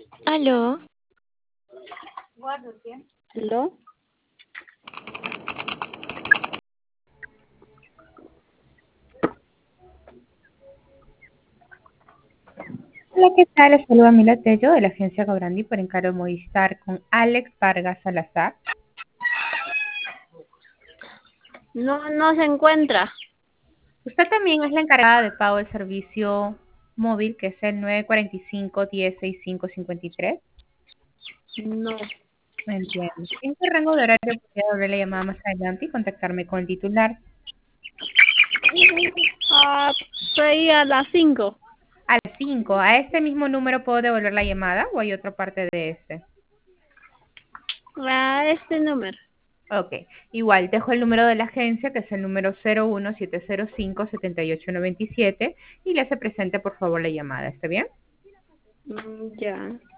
Aló, ¿Aló? Hola, ¿qué tal? Les saluda Mila Tello de la agencia Cobrandi por encargo de Movistar con Alex Vargas Salazar. No se encuentra. Usted también es la encargada de pago del servicio móvil, que es el 945-106553. No. Entiendo. ¿En qué rango de horario podría volver la llamada más adelante y contactarme con el titular? Ah, soy a las 5. A las 5. ¿A este mismo número puedo devolver la llamada o hay otra parte de este? A este número. Ok, igual dejo el número de la agencia, que es el número 01705-7897, y le hace presente por favor la llamada. ¿Está bien? Ya.